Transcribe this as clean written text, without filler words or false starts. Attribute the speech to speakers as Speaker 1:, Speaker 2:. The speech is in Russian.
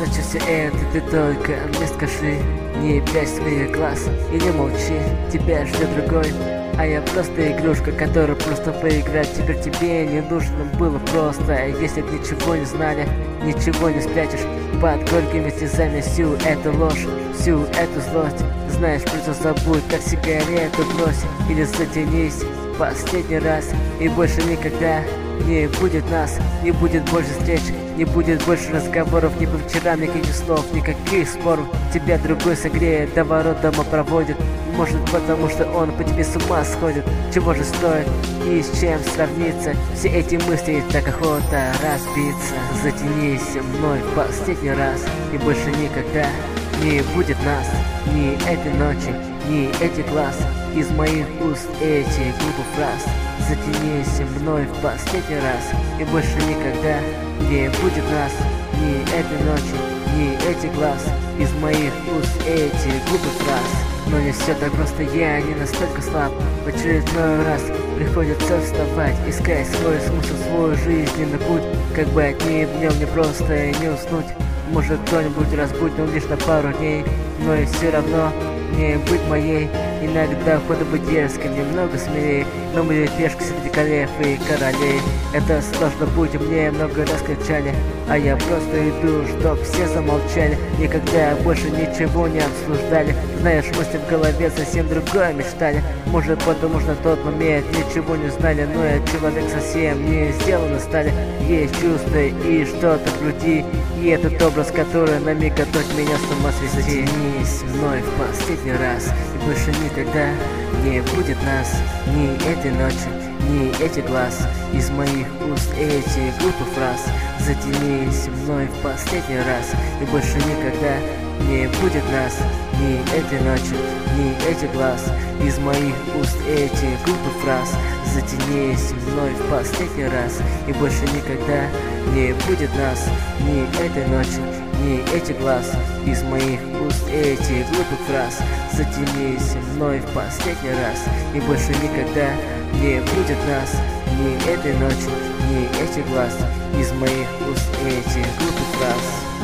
Speaker 1: ночи все это ты только мне скажи. Не прячь своих глаз и не молчи, тебя ждет другой. А я просто игрушка, которую просто поиграть. Теперь тебе не нужно было просто. Если б ничего не знали, ничего не спрячешь под горькими слезами всю эту ложь, всю эту злость. Знаешь, просто забудь, как сигарету брось или затянись последний раз. И больше никогда не будет нас, не будет больше встреч, не будет больше разговоров, ни по вечерам, никаких слов, никаких споров. Тебя другой согреет, до ворот дома проводит. Может, потому что он по тебе с ума сходит. Чего же стоит и с чем сравниться все эти мысли, так охота разбиться. Затянись со мной в последний раз, и больше никогда не будет нас, ни этой ночи, ни этих глаз, из моих уст этих глупых фраз. Затянись мной в последний раз, и больше никогда не будет нас, ни этой ночи, ни этих глаз, из моих уст этих глупых фраз. Но не все так просто, я не настолько слаб. В очередной раз приходится вставать, искать свой смысл, свой жизненный путь. Как бы одним днем не просто не уснуть. Может, кто-нибудь разбудит, но лишь на пару дней. Но и все равно не быть моей. Иногда охота быть дерзкой, немного смелее. Но мы пешка среди королев и королей. Это сложно будет, мне много раз кричали, а я просто иду, чтоб все замолчали. Никогда больше ничего не обсуждали. Знаешь, мысли в голове совсем другое мечтали. Может, потому что на тот момент ничего не знали. Но я человек совсем не сделан стали. Есть чувства и что-то в груди, и этот образ, который на миг готов меня с ума свести. Затянись мной в последний раз, и больше никогда не будет нас, ни этой ночи, ни этих глаз, из моих уст этих глупых фраз. Затянись мной в последний раз, и больше никогда не будет нас, ни этой ночи, ни этих глаз, из моих уст этих глупых фраз. Затянись мной в последний раз, и больше никогда не будет нас, ни этой ночи, ни этих глаз, из моих уст этих глупых фраз. Затянись мной в последний раз, и больше никогда не будет нас, ни этой ночи, ни этих глаз, из моих уст этих глупых фраз.